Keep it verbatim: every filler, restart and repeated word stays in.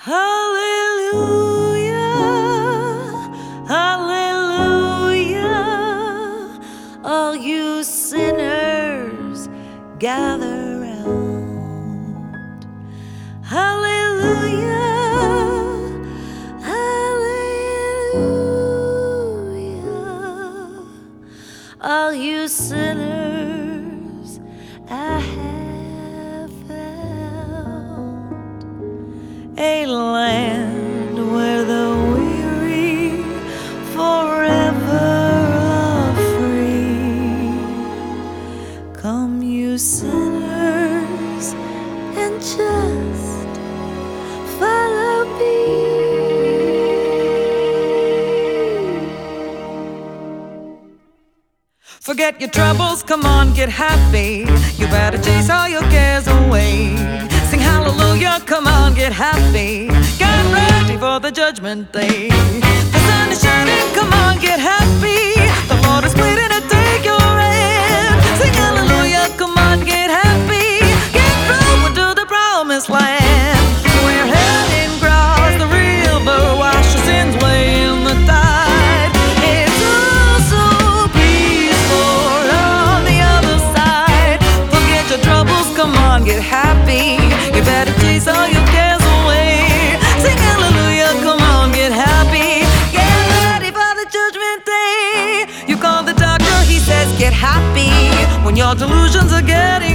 Hallelujah, hallelujah, all you sinners gather round. Hallelujah, hallelujah, all you sinners I have found. A land where the weary forever are free. Come, you sinners, and just follow me. Forget your troubles, come on, get happy. You better chase all your cares away. Sing hallelujah, come on, get happy. Get ready for the judgment day. The sun is shining, come on, get happy. The Lord is waiting to take your hand. Sing hallelujah, come on, get happy. Get through to the promised land. We're heading across the river, wash your sins away in the tide. It's all so peaceful on the other side. Forget your troubles, come on, get happy. You better chase all your cares away. Sing hallelujah, come on, get happy. Get ready for the judgment day. You call the doctor, he says get happy. When your delusions are getting